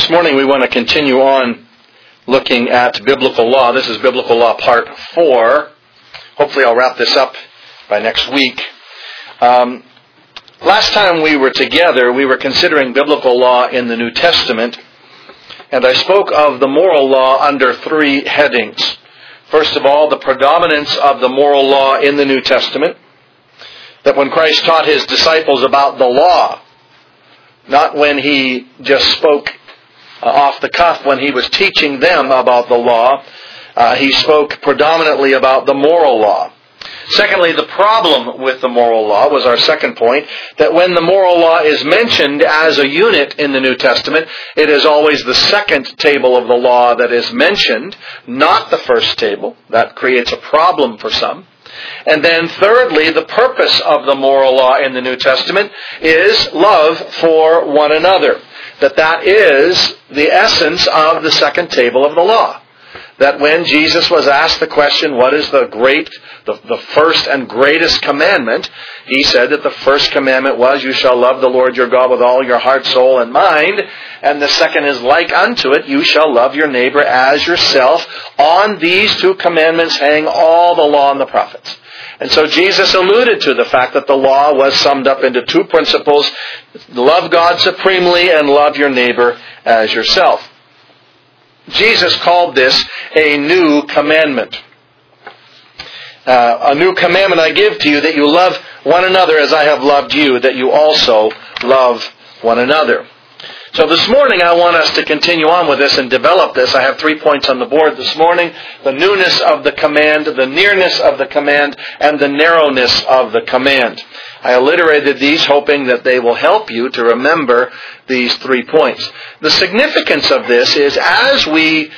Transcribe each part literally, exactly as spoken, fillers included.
This morning we want to continue on looking at biblical law. This is biblical law part four. Hopefully I'll wrap this up by next week. Um, last time we were together, we were considering biblical law in the New Testament, and I spoke of the moral law under three headings. First of all, the predominance of the moral law in the New Testament, that when Christ taught His disciples about the law, not when He just spoke uh, off the cuff, when He was teaching them about the law, uh, He spoke predominantly about the moral law. Secondly, the problem with the moral law was our second point, that when the moral law is mentioned as a unit in the New Testament, it is always the second table of the law that is mentioned, not the first table. That creates a problem for some. And then thirdly, the purpose of the moral law in the New Testament is love for one another. That that is the essence of the second table of the law. That when Jesus was asked the question, what is the great, the, the first and greatest commandment? He said that the first commandment was, you shall love the Lord your God with all your heart, soul, and mind. And the second is like unto it, you shall love your neighbor as yourself. On these two commandments hang all the law and the prophets. And so Jesus alluded to the fact that the law was summed up into two principles: love God supremely and love your neighbor as yourself. Jesus called this a new commandment. Uh, a new commandment I give to you, that you love one another as I have loved you, that you also love one another. So this morning I want us to continue on with this and develop this. I have three points on the board this morning: the newness of the command, the nearness of the command, and the narrowness of the command. I alliterated these hoping that they will help you to remember these three points. The significance of this is as we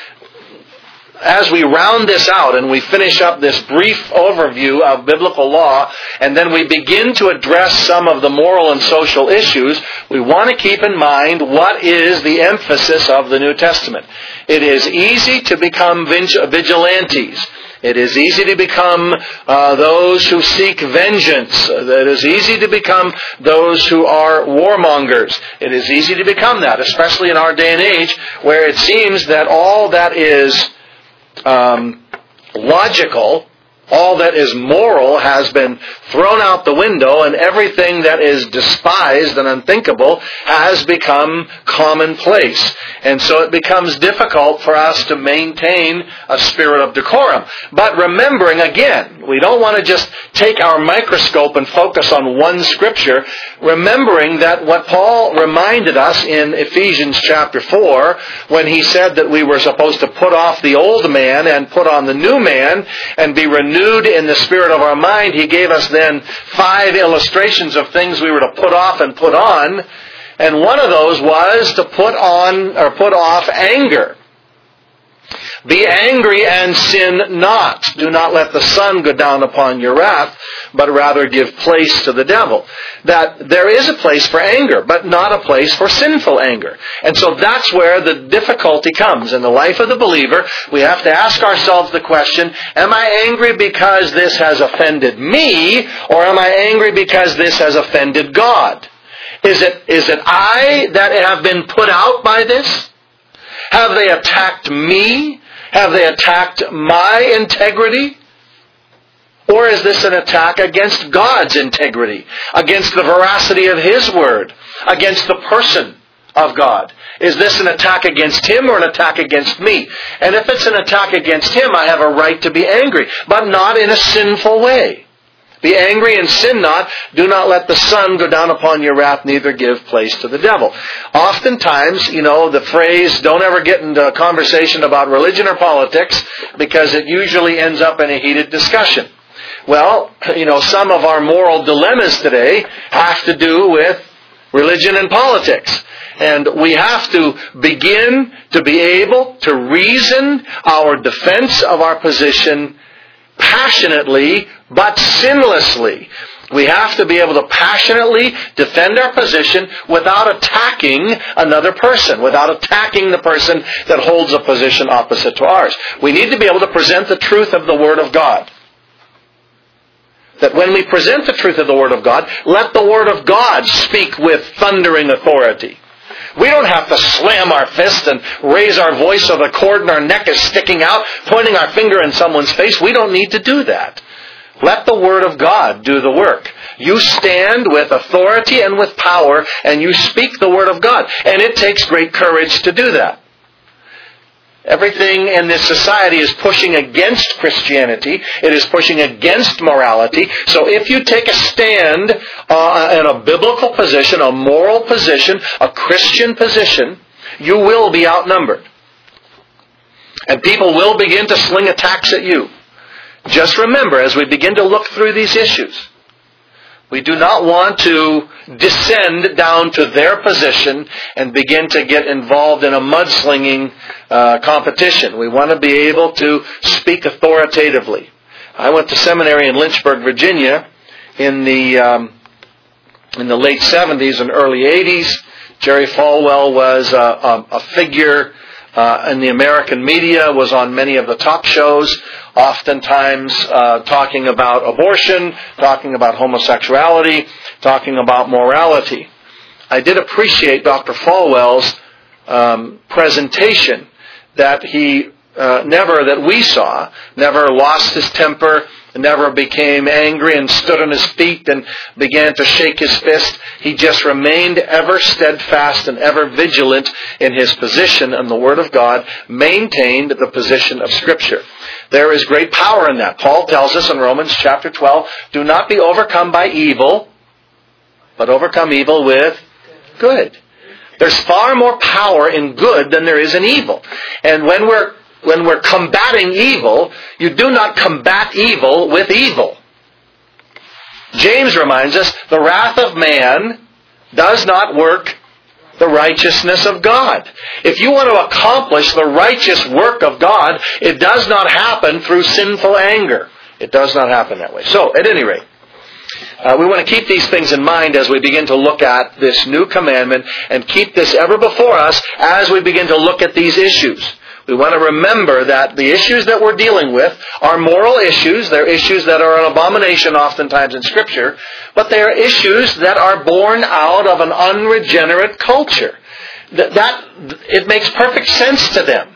As we round this out and we finish up this brief overview of biblical law, and then we begin to address some of the moral and social issues, we want to keep in mind what is the emphasis of the New Testament. It is easy to become vigilantes. It is easy to become uh, those who seek vengeance. It is easy to become those who are warmongers. It is easy to become that, especially in our day and age, where it seems that all that is Um, logical, all that is moral has been thrown out the window, and everything that is despised and unthinkable has become commonplace. And so it becomes difficult for us to maintain a spirit of decorum. But remembering, again, we don't want to just take our microscope and focus on one scripture, remembering that what Paul reminded us in Ephesians chapter four, when he said that we were supposed to put off the old man and put on the new man and be renewed in the spirit of our mind, he gave us then five illustrations of things we were to put off and put on. And one of those was to put on or put off anger. Be angry and sin not. Do not let the sun go down upon your wrath, but rather give place to the devil. That there is a place for anger, but not a place for sinful anger. And so that's where the difficulty comes. In the life of the believer, we have to ask ourselves the question, am I angry because this has offended me, or am I angry because this has offended God? Is it, is it I that have been put out by this? Have they attacked me? Have they attacked my integrity? Or is this an attack against God's integrity, against the veracity of His Word, against the person of God? Is this an attack against Him or an attack against me? And if it's an attack against Him, I have a right to be angry, but not in a sinful way. Be angry and sin not. Do not let the sun go down upon your wrath, neither give place to the devil. Oftentimes, you know, the phrase, don't ever get into a conversation about religion or politics, because it usually ends up in a heated discussion. Well, you know, some of our moral dilemmas today have to do with religion and politics. And we have to begin to be able to reason our defense of our position passionately, but sinlessly. We have to be able to passionately defend our position without attacking another person, without attacking the person that holds a position opposite to ours. We need to be able to present the truth of the Word of God. That when we present the truth of the Word of God, let the Word of God speak with thundering authority. We don't have to slam our fist and raise our voice so the cord in our neck is sticking out, pointing our finger in someone's face. We don't need to do that. Let the Word of God do the work. You stand with authority and with power, and you speak the Word of God. And it takes great courage to do that. Everything in this society is pushing against Christianity. It is pushing against morality. So if you take a stand uh, in a biblical position, a moral position, a Christian position, you will be outnumbered. And people will begin to sling attacks at you. Just remember, as we begin to look through these issues, we do not want to descend down to their position and begin to get involved in a mudslinging uh, competition. We want to be able to speak authoritatively. I went to seminary in Lynchburg, Virginia in the um, in the late seventies and early eighties. Jerry Falwell was a, a, a figure uh, in the American media, was on many of the talk shows, oftentimes uh, talking about abortion, talking about homosexuality, talking about morality. I did appreciate Doctor Falwell's um, presentation, that he uh, never, that we saw, never lost his temper, never became angry and stood on his feet and began to shake his fist. He just remained ever steadfast and ever vigilant in his position on the Word of God, maintained the position of Scripture. There is great power in that. Paul tells us in Romans chapter twelve, do not be overcome by evil, but overcome evil with good. There's far more power in good than there is in evil. And when we're when we're combating evil, you do not combat evil with evil. James reminds us, the wrath of man does not work the righteousness of God. If you want to accomplish the righteous work of God, it does not happen through sinful anger. It does not happen that way. So, at any rate, Uh, we want to keep these things in mind as we begin to look at this new commandment, and keep this ever before us as we begin to look at these issues. We want to remember that the issues that we're dealing with are moral issues. They're issues that are an abomination oftentimes in Scripture, but they are issues that are born out of an unregenerate culture. That, that it makes perfect sense to them.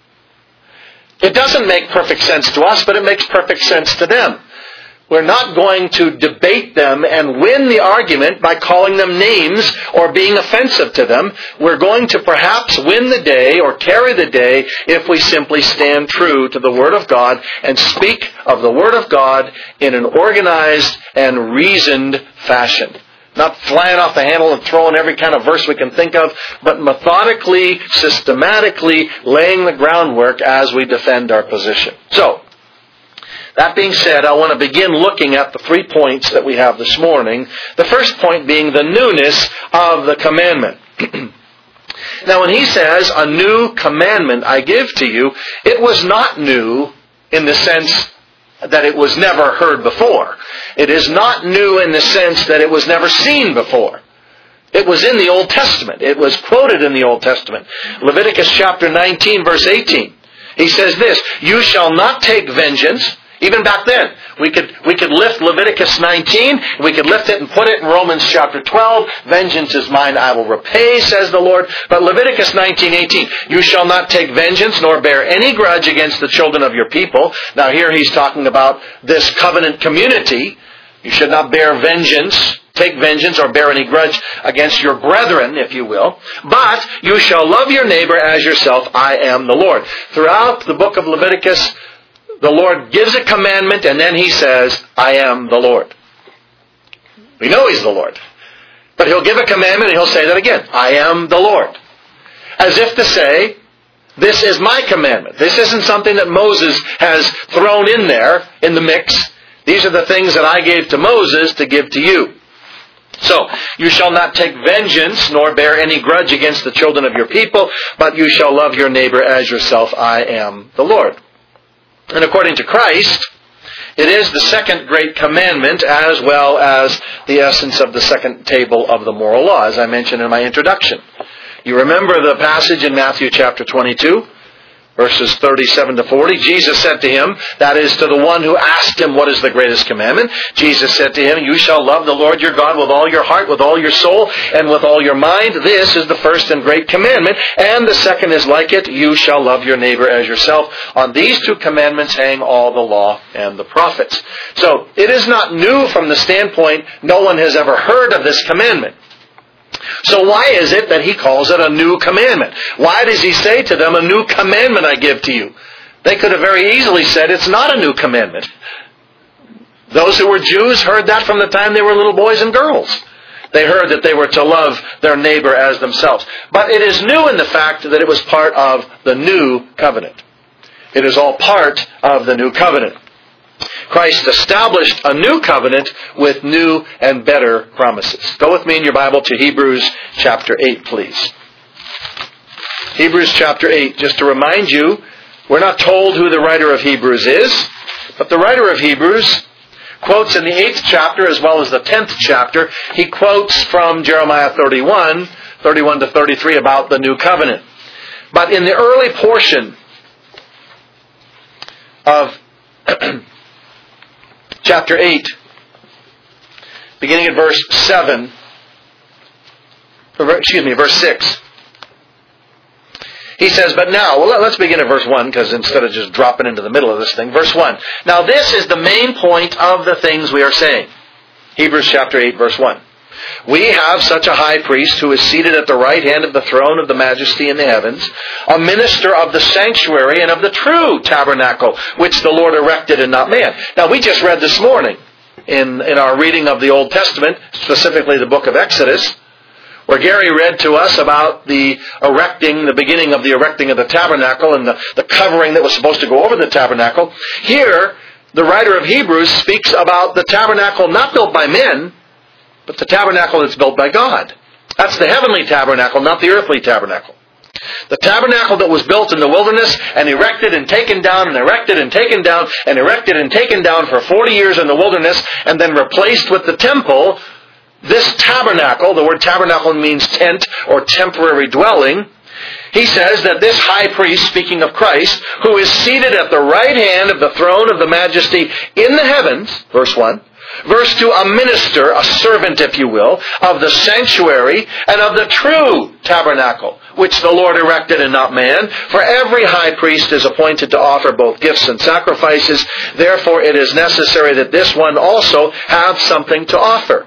It doesn't make perfect sense to us, but it makes perfect sense to them. We're not going to debate them and win the argument by calling them names or being offensive to them. We're going to perhaps win the day or carry the day if we simply stand true to the Word of God and speak of the Word of God in an organized and reasoned fashion. Not flying off the handle and throwing every kind of verse we can think of, but methodically, systematically laying the groundwork as we defend our position. So, that being said, I want to begin looking at the three points that we have this morning. The first point being the newness of the commandment. Now, when he says, a new commandment I give to you, it was not new in the sense that it was never heard before. It is not new in the sense that it was never seen before. It was in the Old Testament. It was quoted in the Old Testament. Leviticus chapter nineteen, verse eighteen. He says this, you shall not take vengeance. Even back then, we could we could lift Leviticus nineteen, we could lift it and put it in Romans chapter twelve. Vengeance is mine, I will repay, says the Lord. But Leviticus nineteen eighteen, you shall not take vengeance nor bear any grudge against the children of your people. Now here he's talking about this covenant community. You should not bear vengeance, take vengeance or bear any grudge against your brethren, if you will. But you shall love your neighbor as yourself. I am the Lord. Throughout the book of Leviticus, the Lord gives a commandment and then He says, I am the Lord. We know He's the Lord. But He'll give a commandment and He'll say that again. I am the Lord. As if to say, this is my commandment. This isn't something that Moses has thrown in there in the mix. These are the things that I gave to Moses to give to you. So, you shall not take vengeance nor bear any grudge against the children of your people, but you shall love your neighbor as yourself. I am the Lord. And according to Christ, it is the second great commandment as well as the essence of the second table of the moral law, as I mentioned in my introduction. You remember the passage in Matthew chapter twenty-two, Verses thirty-seven to forty, Jesus said to him, that is to the one who asked him, what is the greatest commandment? Jesus said to him, you shall love the Lord your God with all your heart, with all your soul, and with all your mind. This is the first and great commandment. And the second is like it, you shall love your neighbor as yourself. On these two commandments hang all the law and the prophets. So, it is not new from the standpoint no one has ever heard of this commandment. So why is it that he calls it a new commandment? Why does he say to them, a new commandment I give to you? They could have very easily said, it's not a new commandment. Those who were Jews heard that from the time they were little boys and girls. They heard that they were to love their neighbor as themselves. But it is new in the fact that it was part of the new covenant. It is all part of the new covenant. Christ established a new covenant with new and better promises. Go with me in your Bible to Hebrews chapter eight, please. Hebrews chapter eight, just to remind you, we're not told who the writer of Hebrews is, but the writer of Hebrews quotes in the eighth chapter as well as the tenth chapter, he quotes from Jeremiah thirty-one, thirty-one to thirty-three about the new covenant. But in the early portion of chapter eight, beginning at verse seven, excuse me, verse six. He says, but now, well, let's begin at verse one, because instead of just dropping into the middle of this thing, verse one. Now this is the main point of the things we are saying. Hebrews chapter eight, verse one. We have such a high priest who is seated at the right hand of the throne of the majesty in the heavens, a minister of the sanctuary and of the true tabernacle, which the Lord erected and not man. Now, we just read this morning in, in our reading of the Old Testament, specifically the book of Exodus, where Gary read to us about the erecting, the beginning of the erecting of the tabernacle and the, the covering that was supposed to go over the tabernacle. Here, the writer of Hebrews speaks about the tabernacle not built by men, but the tabernacle that's built by God. That's the heavenly tabernacle, not the earthly tabernacle. The tabernacle that was built in the wilderness and erected and taken down and erected and taken down and erected and taken down for forty years in the wilderness and then replaced with the temple. This tabernacle, the word tabernacle means tent or temporary dwelling. He says that this high priest, speaking of Christ, who is seated at the right hand of the throne of the majesty in the heavens, verse one, verse two, a minister, a servant, if you will, of the sanctuary and of the true tabernacle, which the Lord erected and not man. For every high priest is appointed to offer both gifts and sacrifices. Therefore it is necessary that this one also have something to offer.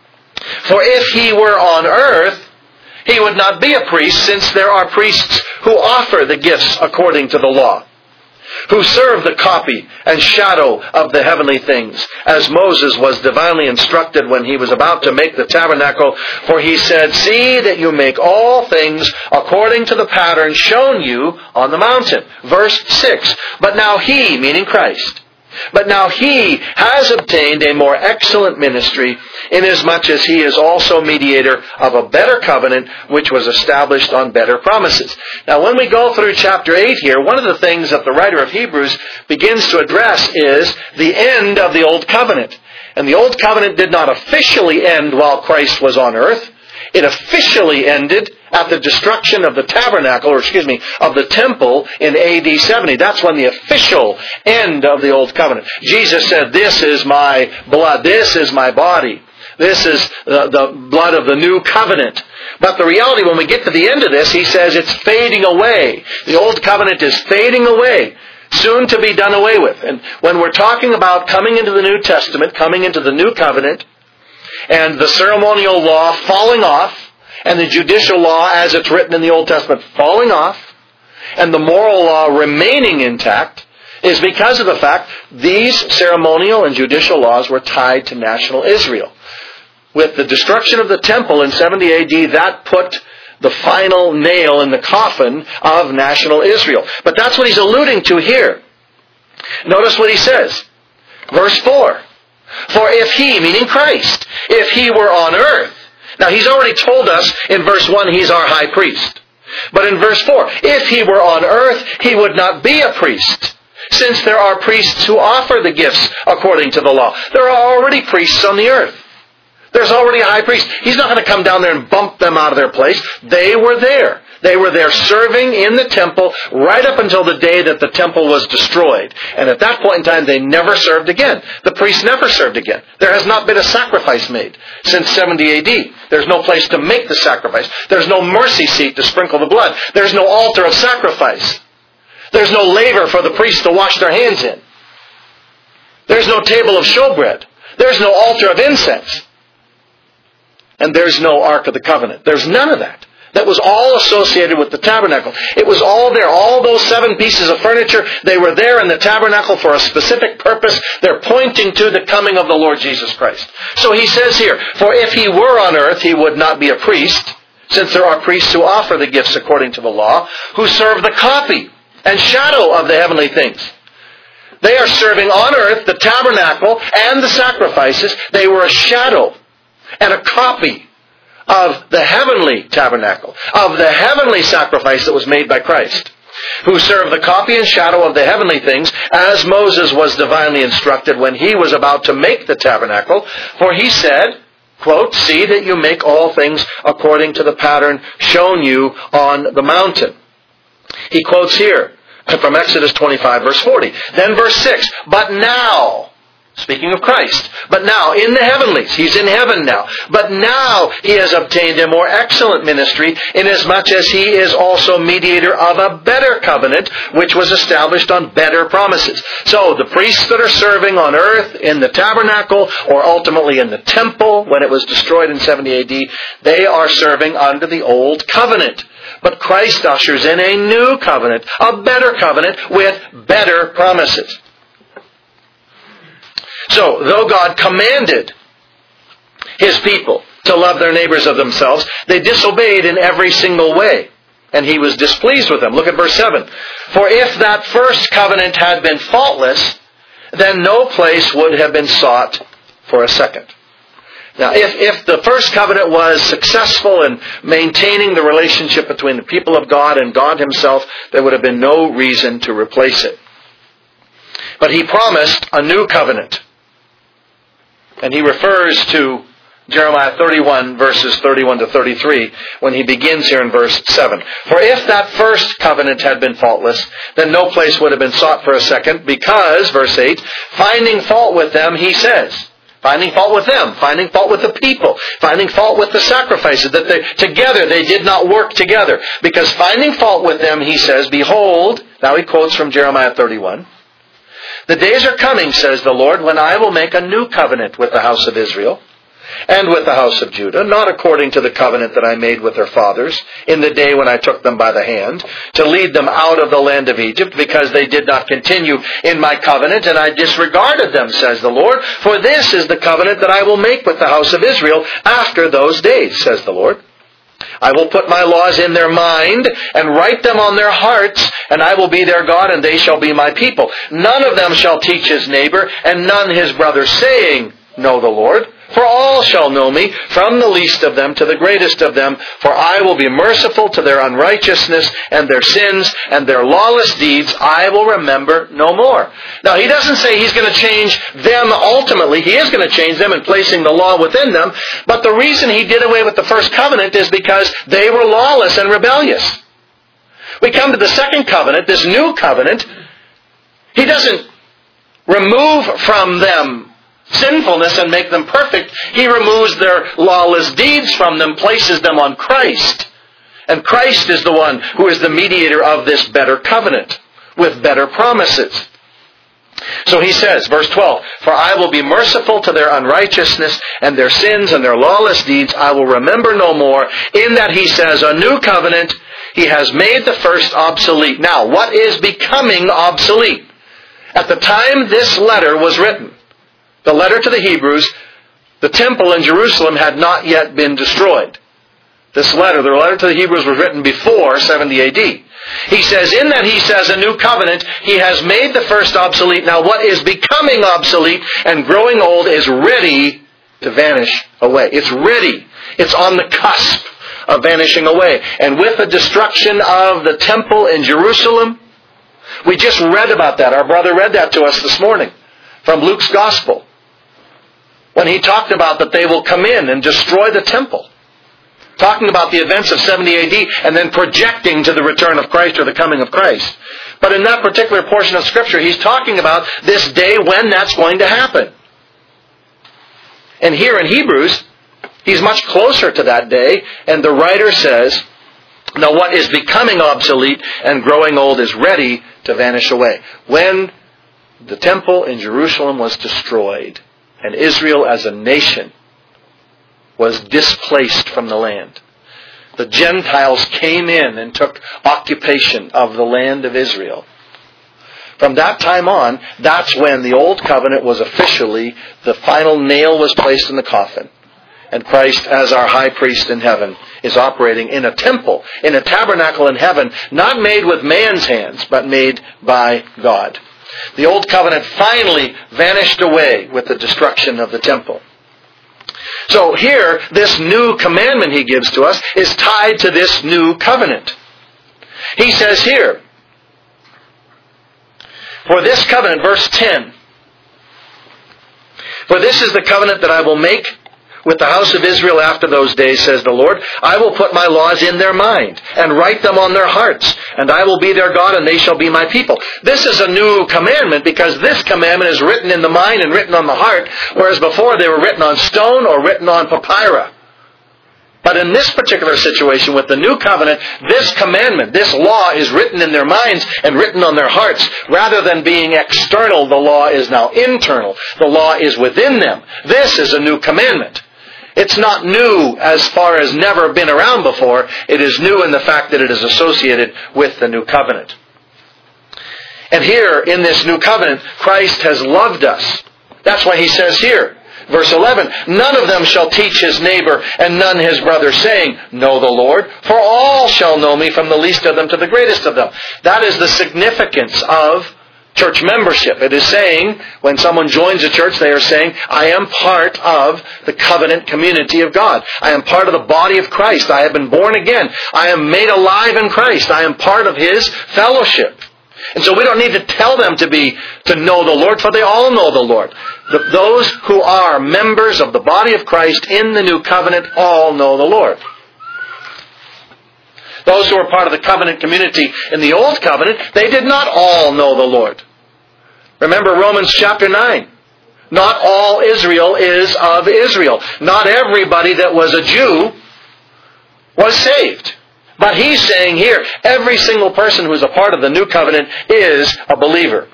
For if he were on earth, he would not be a priest, since there are priests who offer the gifts according to the law, who serve the copy and shadow of the heavenly things, as Moses was divinely instructed when he was about to make the tabernacle. For he said, see that you make all things according to the pattern shown you on the mountain. Verse six, but now he, meaning Christ, but now he has obtained a more excellent ministry, inasmuch as he is also mediator of a better covenant, which was established on better promises. Now, when we go through chapter eight here, one of the things that the writer of Hebrews begins to address is the end of the Old Covenant. And the Old Covenant did not officially end while Christ was on earth. It officially ended at the destruction of the tabernacle, or excuse me, of the temple in A D seventy. That's when the official end of the Old Covenant. Jesus said, this is my blood, this is my body, this is the, the blood of the new covenant. But the reality, when we get to the end of this, he says it's fading away. The Old Covenant is fading away, soon to be done away with. And when we're talking about coming into the New Testament, coming into the new covenant, and the ceremonial law falling off, and the judicial law as it's written in the Old Testament falling off, and the moral law remaining intact, is because of the fact these ceremonial and judicial laws were tied to national Israel. With the destruction of the temple in seventy A D, that put the final nail in the coffin of national Israel. But that's what he's alluding to here. Notice what he says. Verse four. For if he, meaning Christ, if he were on earth, now he's already told us in verse one he's our high priest. But in verse four, if he were on earth, he would not be a priest, since there are priests who offer the gifts according to the law. There are already priests on the earth. There's already a high priest. He's not going to come down there and bump them out of their place. They were there. They were there serving in the temple right up until the day that the temple was destroyed. And at that point in time, they never served again. The priests never served again. There has not been a sacrifice made since seventy A D. There's no place to make the sacrifice. There's no mercy seat to sprinkle the blood. There's no altar of sacrifice. There's no laver for the priests to wash their hands in. There's no table of showbread. There's no altar of incense. And there's no Ark of the Covenant. There's none of that. That was all associated with the tabernacle. It was all there. All those seven pieces of furniture, they were there in the tabernacle for a specific purpose. They're pointing to the coming of the Lord Jesus Christ. So he says here, for if he were on earth, he would not be a priest, since there are priests who offer the gifts according to the law, who serve the copy and shadow of the heavenly things. They are serving on earth the tabernacle and the sacrifices. They were a shadow and a copy of the heavenly tabernacle, of the heavenly sacrifice that was made by Christ, who served the copy and shadow of the heavenly things, as Moses was divinely instructed when he was about to make the tabernacle. For he said, quote, see that you make all things according to the pattern shown you on the mountain. He quotes here from Exodus twenty-five, verse forty. Then verse six, but now, speaking of Christ, but now in the heavenlies, he's in heaven now, but now he has obtained a more excellent ministry, inasmuch as he is also mediator of a better covenant, which was established on better promises. So the priests that are serving on earth in the tabernacle, or ultimately in the temple when it was destroyed in seventy A D, they are serving under the old covenant. But Christ ushers in a new covenant, a better covenant with better promises. So, though God commanded His people to love their neighbors as themselves, they disobeyed in every single way. And He was displeased with them. Look at verse seven. For if that first covenant had been faultless, then no place would have been sought for a second. Now, if, if the first covenant was successful in maintaining the relationship between the people of God and God Himself, there would have been no reason to replace it. But He promised a new covenant. And He refers to Jeremiah thirty-one, verses thirty-one to thirty-three, when He begins here in verse seven. For if that first covenant had been faultless, then no place would have been sought for a second, because, verse eight, finding fault with them, He says, finding fault with them, finding fault with the people, finding fault with the sacrifices, that they, together they did not work together. Because finding fault with them, He says, behold, now He quotes from Jeremiah thirty-one, the days are coming, says the Lord, when I will make a new covenant with the house of Israel and with the house of Judah, not according to the covenant that I made with their fathers in the day when I took them by the hand to lead them out of the land of Egypt, because they did not continue in my covenant, and I disregarded them, says the Lord. For this is the covenant that I will make with the house of Israel after those days, says the Lord. I will put my laws in their mind and write them on their hearts, and I will be their God, and they shall be my people. None of them shall teach his neighbor, and none his brother, saying, know the Lord. For all shall know me, from the least of them to the greatest of them. For I will be merciful to their unrighteousness and their sins, and their lawless deeds I will remember no more. Now, He doesn't say He's going to change them ultimately. He is going to change them in placing the law within them. But the reason He did away with the first covenant is because they were lawless and rebellious. We come to the second covenant, this new covenant. He doesn't remove from them sinfulness and make them perfect. He removes their lawless deeds from them, places them on Christ. And Christ is the one who is the mediator of this better covenant with better promises. So He says, verse twelve, for I will be merciful to their unrighteousness and their sins and their lawless deeds I will remember no more. In that He says, a new covenant, He has made the first obsolete. Now, what is becoming obsolete? At the time this letter was written, the letter to the Hebrews, the temple in Jerusalem had not yet been destroyed. This letter, the letter to the Hebrews, was written before seventy A D. He says, in that He says a new covenant, He has made the first obsolete. Now what is becoming obsolete and growing old is ready to vanish away. It's ready. It's on the cusp of vanishing away. And with the destruction of the temple in Jerusalem, we just read about that. Our brother read that to us this morning from Luke's Gospel. when he talked about that they will come in and destroy the temple. Talking about the events of seventy A D and then projecting to the return of Christ or the coming of Christ. But in that particular portion of Scripture, he's talking about this day when that's going to happen. And here in Hebrews, he's much closer to that day, and the writer says, now what is becoming obsolete and growing old is ready to vanish away. When the temple in Jerusalem was destroyed, and Israel as a nation was displaced from the land, the Gentiles came in and took occupation of the land of Israel. From that time on, that's when the Old Covenant was officially, the final nail was placed in the coffin. And Christ, as our high priest in heaven, is operating in a temple, in a tabernacle in heaven, not made with man's hands, but made by God. The Old Covenant finally vanished away with the destruction of the temple. So here, this new commandment he gives to us is tied to this new covenant. He says here, for this covenant, verse ten, for this is the covenant that I will make with the house of Israel after those days, says the Lord. I will put my laws in their mind and write them on their hearts, and I will be their God and they shall be my people. This is a new commandment because this commandment is written in the mind and written on the heart, whereas before they were written on stone or written on papyrus. But in this particular situation with the new covenant, this commandment, this law is written in their minds and written on their hearts. Rather than being external, the law is now internal. The law is within them. This is a new commandment. It's not new as far as never been around before. It is new in the fact that it is associated with the new covenant. And here in this new covenant, Christ has loved us. That's why he says here, verse eleven, none of them shall teach his neighbor and none his brother, saying, know the Lord, for all shall know me, from the least of them to the greatest of them. That is the significance of church membership. It is saying, when someone joins a church, they are saying, I am part of the covenant community of God. I am part of the body of Christ. I have been born again. I am made alive in Christ. I am part of His fellowship. And so we don't need to tell them to be, to know the Lord, for they all know the Lord. The, those who are members of the body of Christ in the new covenant all know the Lord. Those who were part of the covenant community in the old covenant, they did not all know the Lord. Remember Romans chapter nine. Not all Israel is of Israel. Not everybody that was a Jew was saved. But he's saying here, every single person who's a part of the new covenant is a believer.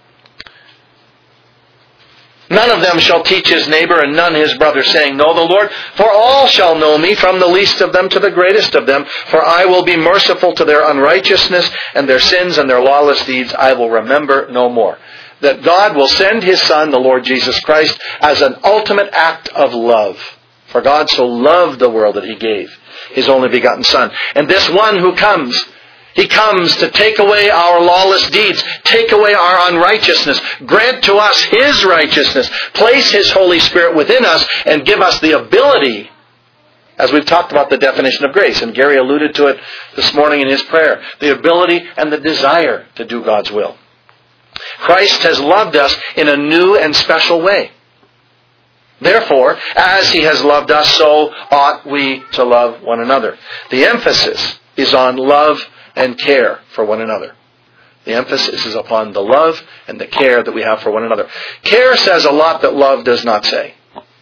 None of them shall teach his neighbor and none his brother, saying, know the Lord, for all shall know me, from the least of them to the greatest of them. For I will be merciful to their unrighteousness, and their sins and their lawless deeds I will remember no more. That God will send His Son, the Lord Jesus Christ, as an ultimate act of love. For God so loved the world that He gave His only begotten Son. And this one who comes, He comes to take away our lawless deeds, take away our unrighteousness, grant to us His righteousness, place His Holy Spirit within us, and give us the ability, as we've talked about the definition of grace, and Gary alluded to it this morning in his prayer, the ability and the desire to do God's will. Christ has loved us in a new and special way. Therefore, as He has loved us, so ought we to love one another. The emphasis is on love and care for one another. The emphasis is upon the love and the care that we have for one another. Care says a lot that love does not say.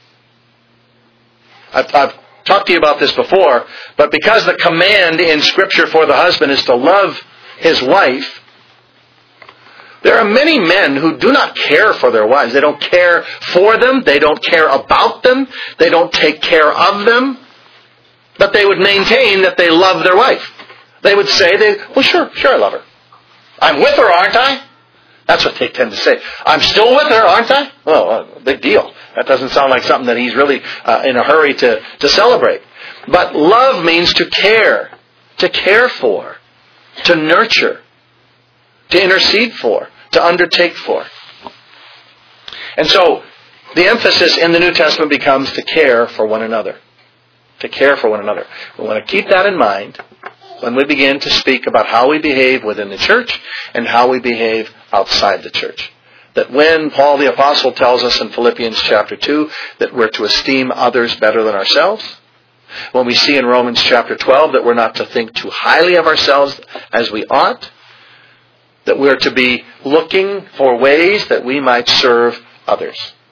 I've, I've talked to you about this before, but because the command in Scripture for the husband is to love his wife, there are many men who do not care for their wives. They don't care for them. They don't care about them. They don't take care of them. But they would maintain that they love their wife. They would say, they, well, sure, sure I love her. I'm with her, aren't I? That's what they tend to say. I'm still with her, aren't I? Well, uh, big deal. That doesn't sound like something that he's really uh, in a hurry to, to celebrate. But love means to care, to care for, to nurture, to intercede for, to undertake for. And so, the emphasis in the New Testament becomes to care for one another. To care for one another. We want to keep that in mind when we begin to speak about how we behave within the church and how we behave outside the church. that when Paul the Apostle tells us in Philippians chapter two that we're to esteem others better than ourselves, when we see in Romans chapter twelve that we're not to think too highly of ourselves as we ought, that we're to be looking for ways that we might serve others.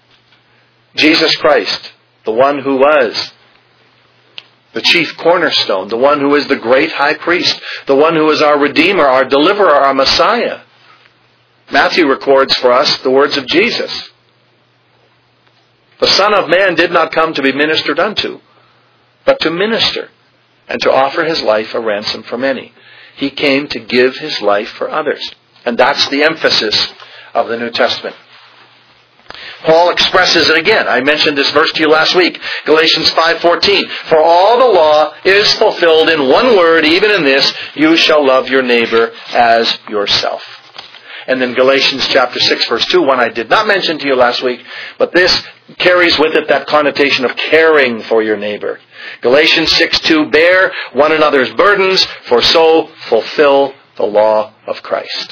Jesus Christ, the one who was the chief cornerstone, the one who is the great high priest, the one who is our Redeemer, our Deliverer, our Messiah. Matthew records for us the words of Jesus. The Son of Man did not come to be ministered unto, but to minister and to offer his life a ransom for many. He came to give his life for others. And that's the emphasis of the New Testament. Paul expresses it again. I mentioned this verse to you last week. Galatians five fourteen. For all the law is fulfilled in one word, even in this, you shall love your neighbor as yourself. And then Galatians chapter six verse two, one I did not mention to you last week, but this carries with it that connotation of caring for your neighbor. Galatians six two, bear one another's burdens, for so fulfill the law of Christ.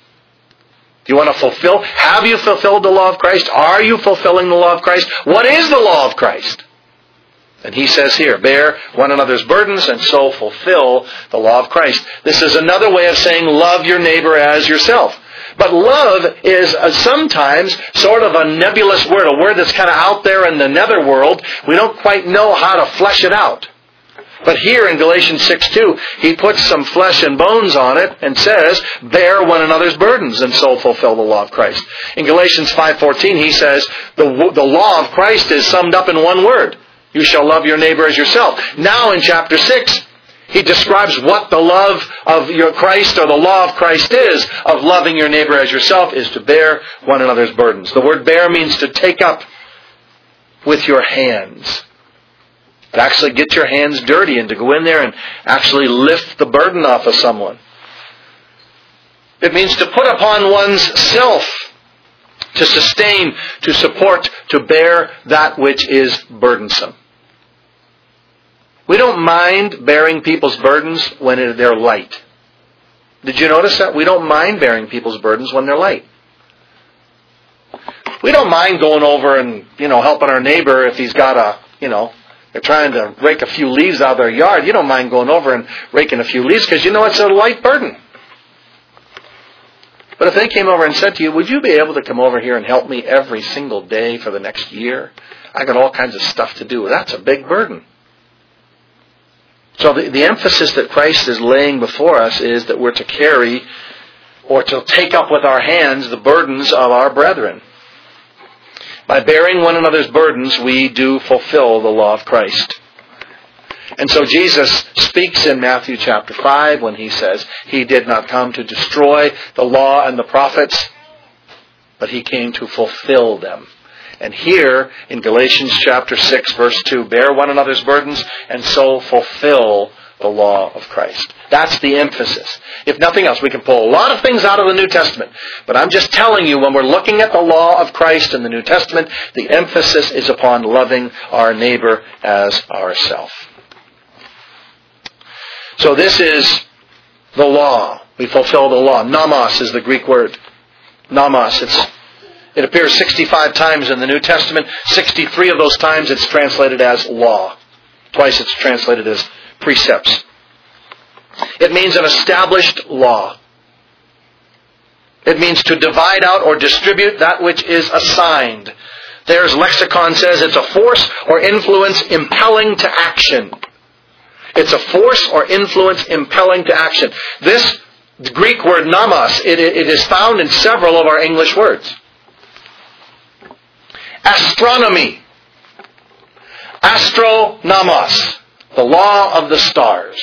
Do you want to fulfill? Have you fulfilled the law of Christ? Are you fulfilling the law of Christ? What is the law of Christ? And he says here, bear one another's burdens and so fulfill the law of Christ. This is another way of saying love your neighbor as yourself. But love is a, sometimes sort of a nebulous word, a word that's kind of out there in the netherworld. We don't quite know how to flesh it out. But here in Galatians six two, he puts some flesh and bones on it and says, bear one another's burdens and so fulfill the law of Christ. In Galatians five fourteen, he says, the, the law of Christ is summed up in one word. You shall love your neighbor as yourself. Now in chapter six, he describes what the love of your Christ or the law of Christ is, of loving your neighbor as yourself, is to bear one another's burdens. The word bear means to take up with your hands. To actually get your hands dirty and to go in there and actually lift the burden off of someone. It means to put upon one's self, to sustain, to support, to bear that which is burdensome. We don't mind bearing people's burdens when they're light. Did you notice that? We don't mind bearing people's burdens when they're light. We don't mind going over and, you know, helping our neighbor if he's got a, you know, they're trying to rake a few leaves out of their yard. You don't mind going over and raking a few leaves because you know it's a light burden. But if they came over and said to you, would you be able to come over here and help me every single day for the next year? I got all kinds of stuff to do. That's a big burden. So the, the emphasis that Christ is laying before us is that we're to carry or to take up with our hands the burdens of our brethren. By bearing one another's burdens, we do fulfill the law of Christ. And so Jesus speaks in Matthew chapter five when he says, he did not come to destroy the law and the prophets, but he came to fulfill them. And here in Galatians chapter six verse two, bear one another's burdens and so fulfill the law of Christ. That's the emphasis. If nothing else, we can pull a lot of things out of the New Testament. But I'm just telling you, when we're looking at the law of Christ in the New Testament, the emphasis is upon loving our neighbor as ourself. So this is the law. We fulfill the law. Nomos is the Greek word. Nomos. It's, it appears sixty-five times in the New Testament. sixty-three of those times it's translated as law. Twice it's translated as precepts. It means an established law. It means to divide out or distribute that which is assigned. There's lexicon says it's a force or influence impelling to action. It's a force or influence impelling to action. This Greek word nomos, it, it is found in several of our English words. Astronomy. Astronomos. The law of the stars.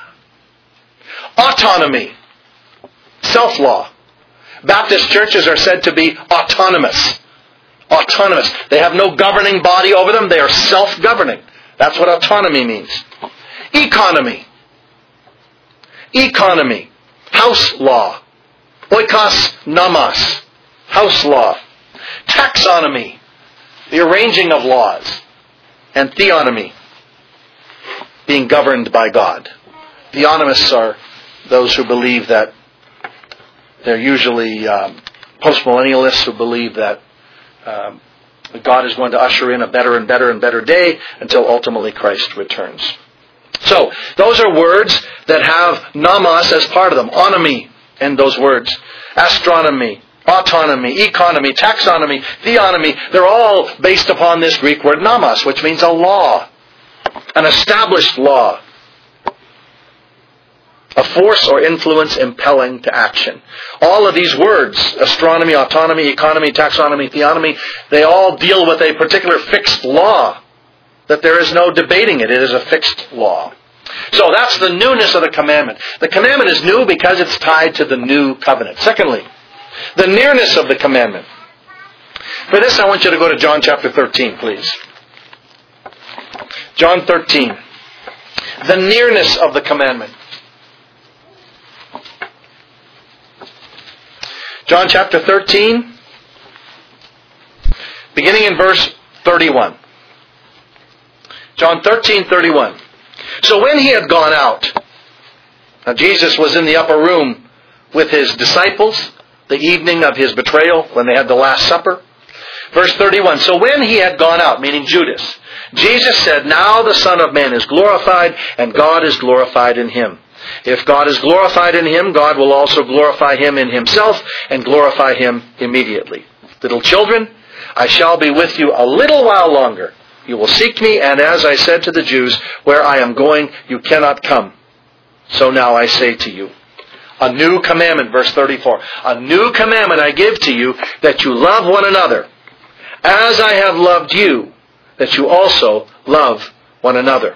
Autonomy. Self-law. Baptist churches are said to be autonomous. Autonomous. They have no governing body over them. They are self-governing. That's what autonomy means. Economy. Economy. House law. Oikos nomos. House law. Taxonomy. The arranging of laws. And theonomy. Being governed by God. Theonomists are those who believe that they're usually um, postmillennialists who believe that um, God is going to usher in a better and better and better day until ultimately Christ returns. So, those are words that have nomos as part of them. Onomy in those words. Astronomy, autonomy, economy, taxonomy, theonomy. They're all based upon this Greek word nomos, which means a law. An established law. A force or influence impelling to action. All of these words, astronomy, autonomy, economy, taxonomy, theonomy, they all deal with a particular fixed law. That there is no debating it. It is a fixed law. So that's the newness of the commandment. The commandment is new because it's tied to the new covenant. Secondly, the nearness of the commandment. For this, I want you to go to John chapter thirteen, please. John thirteen. The nearness of the commandment. John chapter thirteen, beginning in verse thirty-one. John thirteen, thirty-one. So when he had gone out, now Jesus was in the upper room with his disciples, the evening of his betrayal, when they had the Last Supper. Verse thirty-one, so when he had gone out, meaning Judas, Jesus said, now the Son of Man is glorified, and God is glorified in him. If God is glorified in him, God will also glorify him in himself and glorify him immediately. Little children, I shall be with you a little while longer. You will seek me, and as I said to the Jews, where I am going, you cannot come. So now I say to you, a new commandment, verse thirty-four, a new commandment I give to you, that you love one another, as I have loved you, that you also love one another.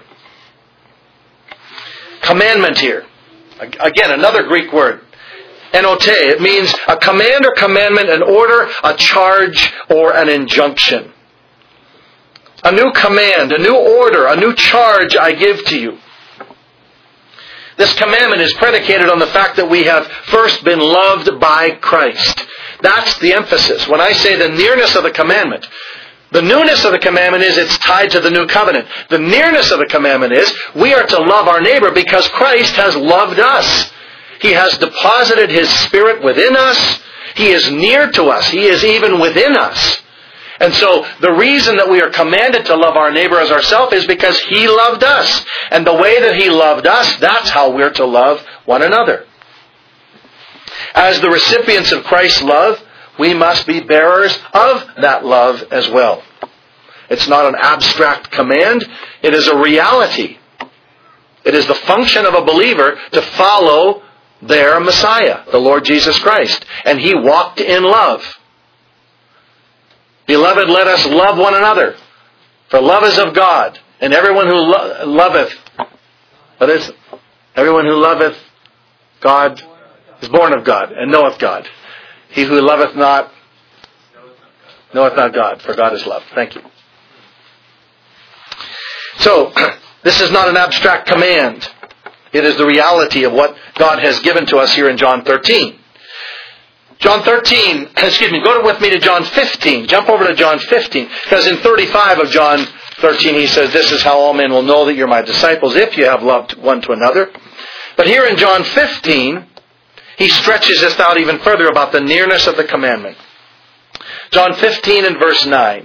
Commandment here. Again, another Greek word. Enote. It means a command or commandment, an order, a charge, or an injunction. A new command, a new order, a new charge I give to you. This commandment is predicated on the fact that we have first been loved by Christ. That's the emphasis. When I say the nearness of the commandment, the newness of the commandment is it's tied to the new covenant. The nearness of the commandment is we are to love our neighbor because Christ has loved us. He has deposited His Spirit within us. He is near to us. He is even within us. And so the reason that we are commanded to love our neighbor as ourselves is because He loved us. And the way that He loved us, that's how we're to love one another. As the recipients of Christ's love, we must be bearers of that love as well. It's not an abstract command. It is a reality. It is the function of a believer to follow their Messiah, the Lord Jesus Christ. And He walked in love. Beloved, let us love one another. For love is of God. And everyone who lo- loveth, what is it? Everyone who loveth God is born of God and knoweth God. He who loveth not, knoweth not God, for God is love. Thank you. So, this is not an abstract command. It is the reality of what God has given to us here in John thirteen. John thirteen, excuse me, go with me to John fifteen. Jump over to John fifteen. Because in thirty-five of John thirteen, he says, this is how all men will know that you're my disciples, if you have loved one to another. But here in John fifteen, he stretches this out even further about the nearness of the commandment. John fifteen and verse nine.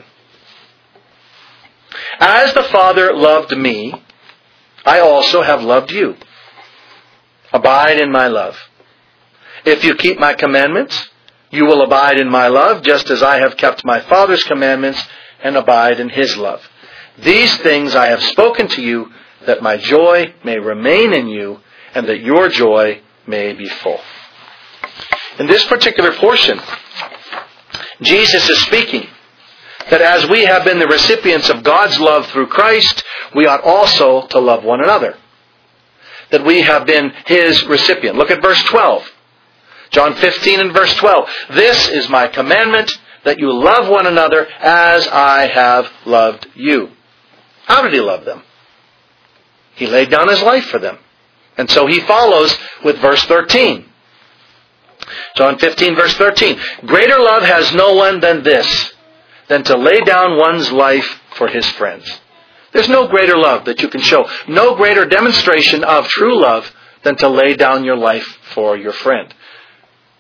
As the Father loved me, I also have loved you. Abide in my love. If you keep my commandments, you will abide in my love, just as I have kept my Father's commandments and abide in His love. These things I have spoken to you, that my joy may remain in you, and that your joy may be full. In this particular portion, Jesus is speaking that as we have been the recipients of God's love through Christ, we ought also to love one another. That we have been His recipient. Look at verse twelve. John fifteen and verse twelve. This is my commandment, that you love one another as I have loved you. How did He love them? He laid down His life for them. And so He follows with verse thirteen. John fifteen verse thirteen. Greater love has no one than this, than to lay down one's life for his friends. There's no greater love that you can show. No greater demonstration of true love than to lay down your life for your friend.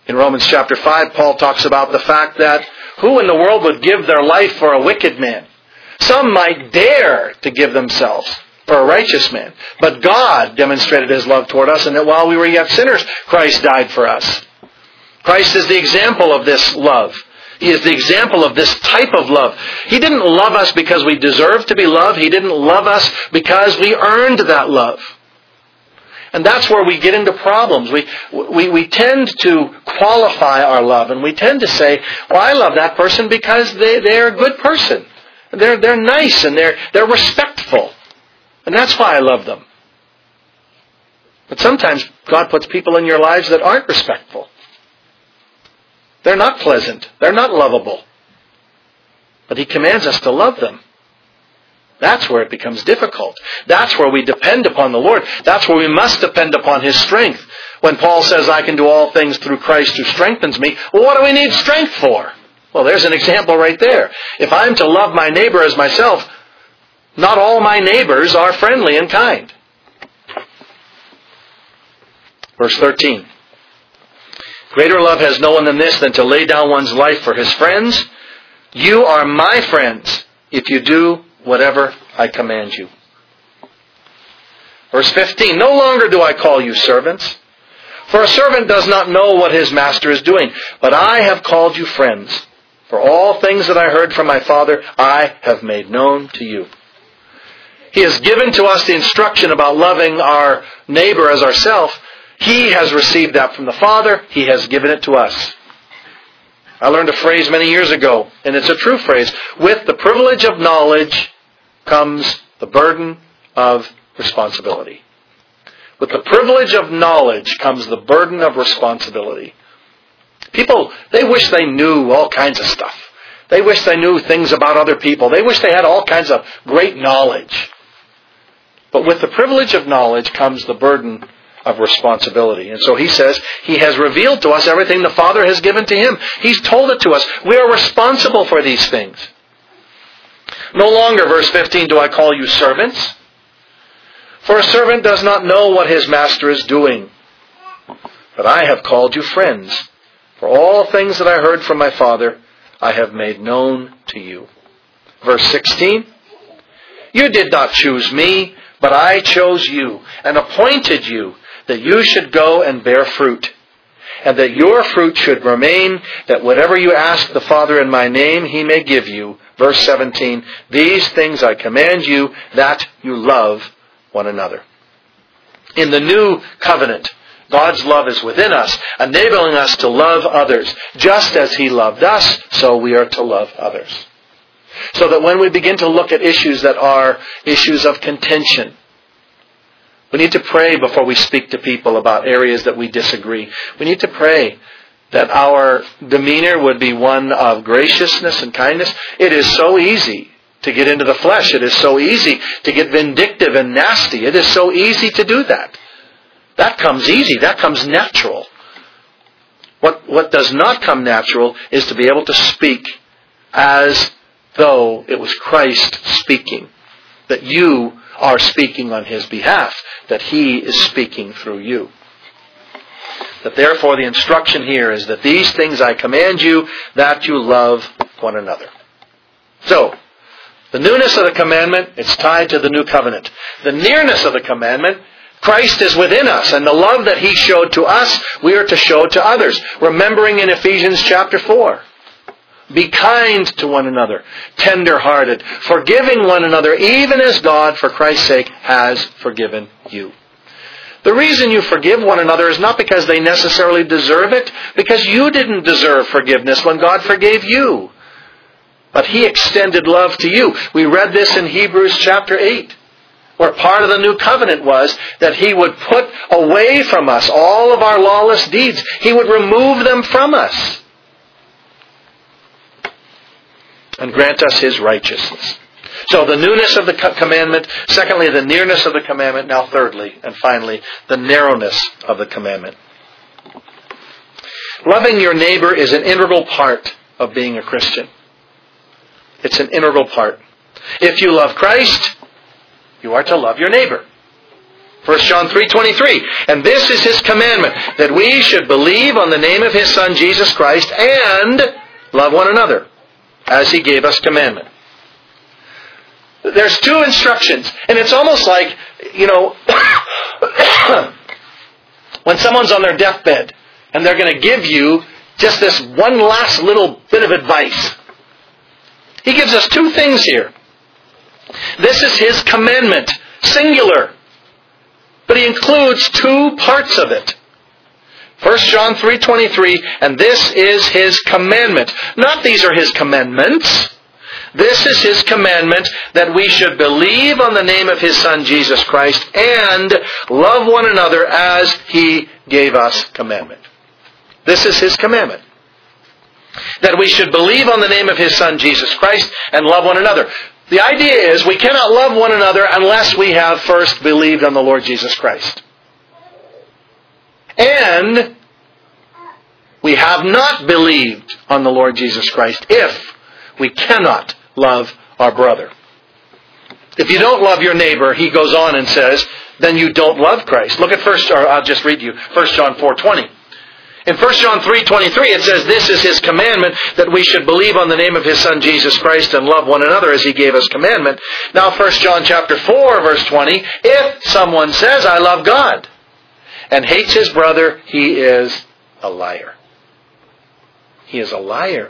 In Romans chapter five, Paul talks about the fact that who in the world would give their life for a wicked man? Some might dare to give themselves for a righteous man. But God demonstrated His love toward us, and that while we were yet sinners, Christ died for us. Christ is the example of this love. He is the example of this type of love. He didn't love us because we deserved to be loved. He didn't love us because we earned that love. And that's where we get into problems. We, we, we tend to qualify our love, and we tend to say, well, I love that person because they, they're a good person. They're, they're nice and they're, they're respectful. And that's why I love them. But sometimes God puts people in your lives that aren't respectful. They're not pleasant. They're not lovable. But He commands us to love them. That's where it becomes difficult. That's where we depend upon the Lord. That's where we must depend upon His strength. When Paul says, I can do all things through Christ who strengthens me, well, what do we need strength for? Well, there's an example right there. If I'm to love my neighbor as myself, not all my neighbors are friendly and kind. Verse thirteen. Greater love has no one than this, than to lay down one's life for his friends. You are my friends if you do whatever I command you. Verse fifteen. No longer do I call you servants, for a servant does not know what his master is doing, but I have called you friends. For all things that I heard from my Father, I have made known to you. He has given to us the instruction about loving our neighbor as ourselves. He has received that from the Father. He has given it to us. I learned a phrase many years ago, and it's a true phrase. With the privilege of knowledge comes the burden of responsibility. With the privilege of knowledge comes the burden of responsibility. People, they wish they knew all kinds of stuff. They wish they knew things about other people. They wish they had all kinds of great knowledge. But with the privilege of knowledge comes the burden of responsibility. And so He says He has revealed to us everything the Father has given to Him. He's told it to us. We are responsible for these things. No longer, verse fifteen, do I call you servants, for a servant does not know what his master is doing. But I have called you friends. For all things that I heard from my Father, I have made known to you. Verse sixteen, you did not choose me, but I chose you and appointed you that you should go and bear fruit, and that your fruit should remain, that whatever you ask the Father in my name, He may give you. Verse seventeen, these things I command you, that you love one another. In the new covenant, God's love is within us, enabling us to love others. Just as He loved us, so we are to love others. So that when we begin to look at issues that are issues of contention, we need to pray before we speak to people about areas that we disagree. We need to pray that our demeanor would be one of graciousness and kindness. It is so easy to get into the flesh. It is so easy to get vindictive and nasty. It is so easy to do that. That comes easy. That comes natural. What, what does not come natural is to be able to speak as though it was Christ speaking. That you are speaking on His behalf. That He is speaking through you. That therefore the instruction here is that these things I command you, that you love one another. So, the newness of the commandment, it's tied to the new covenant. The nearness of the commandment, Christ is within us, and the love that He showed to us, we are to show to others. Remembering in Ephesians chapter four, be kind to one another, tender-hearted, forgiving one another, even as God, for Christ's sake, has forgiven you. The reason you forgive one another is not because they necessarily deserve it, because you didn't deserve forgiveness when God forgave you. But He extended love to you. We read this in Hebrews chapter eight. Where part of the new covenant was that He would put away from us all of our lawless deeds. He would remove them from us. And grant us His righteousness. So the newness of the commandment. Secondly, the nearness of the commandment. Now thirdly, and finally, the narrowness of the commandment. Loving your neighbor is an integral part of being a Christian. It's an integral part. If you love Christ, you are to love your neighbor. First John three twenty-three. And this is His commandment, that we should believe on the name of His Son, Jesus Christ, and love one another, as He gave us commandment. There's two instructions. And it's almost like, you know, when someone's on their deathbed, and they're going to give you just this one last little bit of advice. He gives us two things here. This is His commandment, singular. But He includes two parts of it. First John three twenty-three, and this is His commandment. Not these are His commandments. This is His commandment, that we should believe on the name of His Son Jesus Christ and love one another as He gave us commandment. This is His commandment. That we should believe on the name of His Son Jesus Christ and love one another. The idea is we cannot love one another unless we have first believed on the Lord Jesus Christ. And we have not believed on the Lord Jesus Christ if we cannot love our brother. If you don't love your neighbor, he goes on and says, then you don't love Christ. Look at first, or I'll just read you, First John four twenty. In First John three twenty-three, it says, this is His commandment, that we should believe on the name of His Son Jesus Christ and love one another as He gave us commandment. Now First John chapter four, verse twenty, if someone says, I love God, and hates his brother, he is a liar. He is a liar.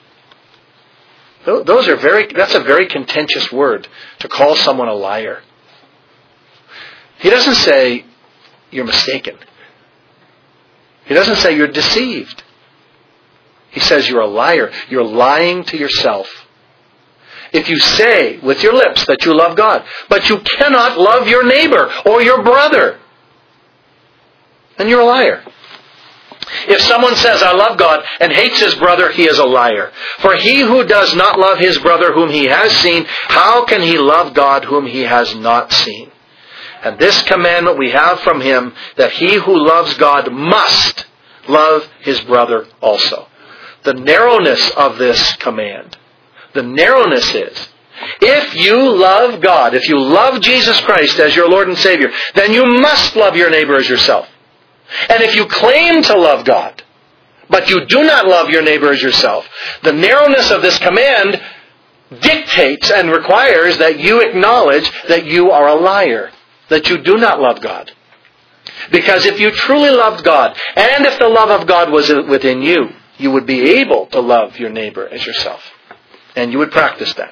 Those are very, that's a very contentious word, to call someone a liar. He doesn't say, you're mistaken. He doesn't say you're deceived. He says you're a liar. You're lying to yourself. If you say with your lips that you love God, but you cannot love your neighbor or your brother, then you're a liar. If someone says, I love God, and hates his brother, he is a liar. For he who does not love his brother whom he has seen, how can he love God whom he has not seen? And this commandment we have from Him, that he who loves God must love his brother also. The narrowness of this command, the narrowness is, if you love God, if you love Jesus Christ as your Lord and Savior, then you must love your neighbor as yourself. And if you claim to love God, but you do not love your neighbor as yourself, the narrowness of this command dictates and requires that you acknowledge that you are a liar, that you do not love God. Because if you truly loved God, and if the love of God was within you, you would be able to love your neighbor as yourself. And you would practice that.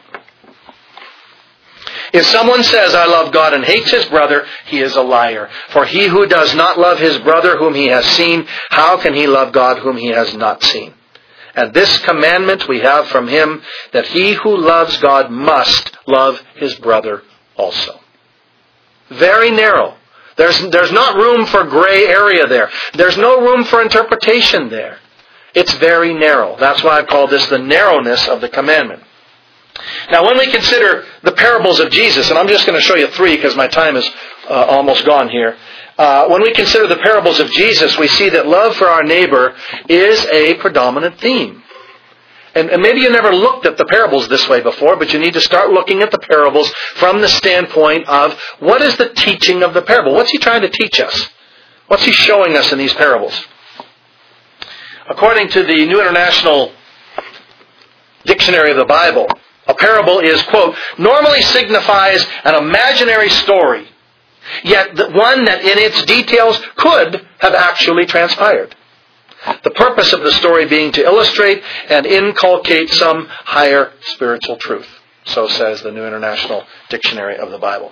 If someone says, I love God, and hates his brother, he is a liar. For he who does not love his brother whom he has seen, how can he love God whom he has not seen? And this commandment we have from Him, that he who loves God must love his brother also. Very narrow. There's, there's not room for gray area there. There's no room for interpretation there. It's very narrow. That's why I call this the narrowness of the commandment. Now, when we consider the parables of Jesus, and I'm just going to show you three because my time is uh, almost gone here. Uh, when we consider the parables of Jesus, we see that love for our neighbor is a predominant theme. And, and maybe you never looked at the parables this way before, but you need to start looking at the parables from the standpoint of what is the teaching of the parable? What's He trying to teach us? What's He showing us in these parables? According to the New International Dictionary of the Bible, a parable is, quote, normally signifies an imaginary story, yet one that in its details could have actually transpired. The purpose of the story being to illustrate and inculcate some higher spiritual truth. So says the New International Dictionary of the Bible.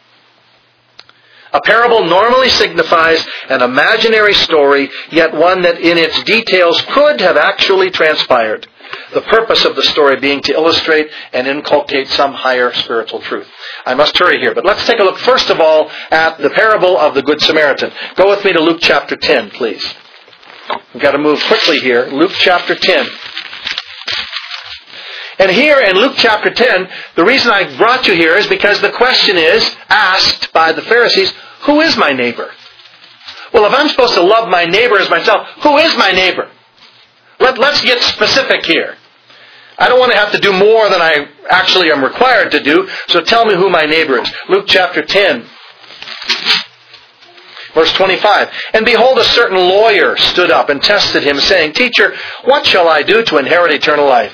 A parable normally signifies an imaginary story, yet one that in its details could have actually transpired. The purpose of the story being to illustrate and inculcate some higher spiritual truth. I must hurry here, but let's take a look first of all at the parable of the Good Samaritan. Go with me to Luke chapter ten, please. We've got to move quickly here. Luke chapter ten. And here in Luke chapter ten, the reason I brought you here is because the question is asked by the Pharisees, who is my neighbor? Well, if I'm supposed to love my neighbor as myself, who is my neighbor? Let, let's get specific here. I don't want to have to do more than I actually am required to do, so tell me who my neighbor is. Luke chapter ten. Verse twenty-five, and behold, a certain lawyer stood up and tested him, saying, Teacher, what shall I do to inherit eternal life?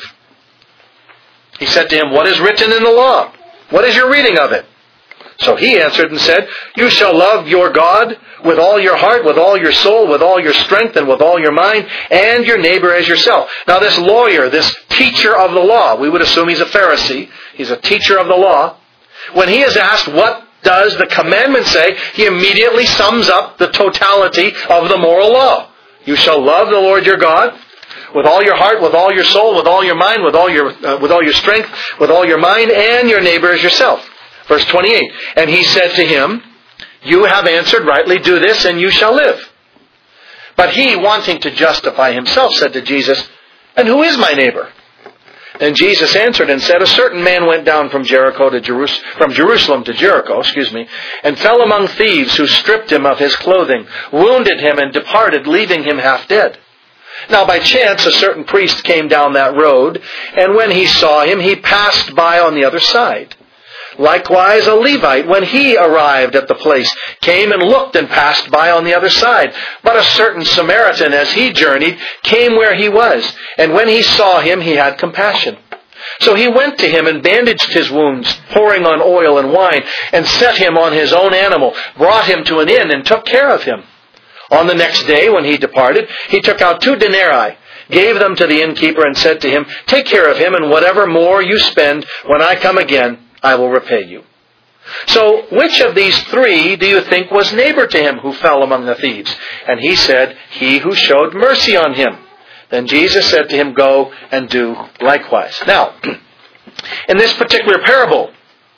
He said to him, What is written in the law? What is your reading of it? So he answered and said, You shall love your God with all your heart, with all your soul, with all your strength, and with all your mind, and your neighbor as yourself. Now this lawyer, this teacher of the law, we would assume he's a Pharisee, he's a teacher of the law. When he is asked, what does the commandment say, he immediately sums up the totality of the moral law. You shall love the Lord your God with all your heart, with all your soul, with all your mind, with all your uh, with all your strength, with all your mind, and your neighbor as yourself. Verse twenty-eight, and he said to him, You have answered rightly, do this, and you shall live. But he, wanting to justify himself, said to Jesus, And who is my neighbor? Then Jesus answered and said, A certain man went down from Jericho to Jerus- from Jerusalem to Jericho, excuse me, and fell among thieves who stripped him of his clothing, wounded him, and departed, leaving him half dead. Now by chance a certain priest came down that road, and when he saw him, he passed by on the other side. Likewise a Levite, when he arrived at the place, came and looked and passed by on the other side. But a certain Samaritan, as he journeyed, came where he was, and when he saw him, he had compassion. So he went to him and bandaged his wounds, pouring on oil and wine, and set him on his own animal, brought him to an inn, and took care of him. On the next day, when he departed, he took out two denarii, gave them to the innkeeper, and said to him, Take care of him, and whatever more you spend, when I come again, I will repay you. So, which of these three do you think was neighbor to him who fell among the thieves? And he said, He who showed mercy on him. Then Jesus said to him, Go and do likewise. Now, in this particular parable,